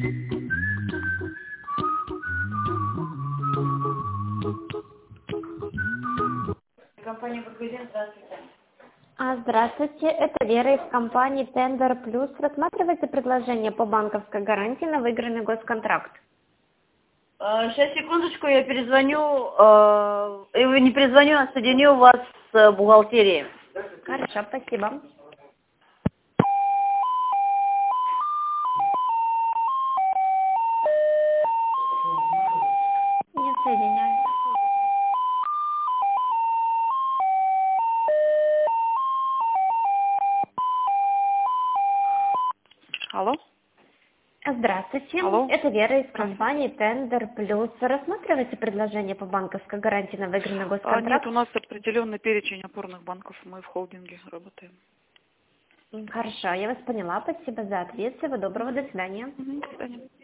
Компания «Бургузин», здравствуйте. Здравствуйте, это Вера из компании Tender Plus. Рассматриваете предложение по банковской гарантии на выигранный госконтракт? Сейчас, секундочку, я перезвоню, не перезвоню, а соединю вас с бухгалтерией. Хорошо, спасибо. Не соединяю. Алло? Здравствуйте, Алло? это Вера из компании Tender Plus. Рассматриваете предложение по банковской гарантии на выигранный госконтракт? Нет, у нас определенный перечень опорных банков, мы в холдинге работаем. Хорошо, я вас поняла. Спасибо за ответ. Всего доброго, до свидания. До свидания.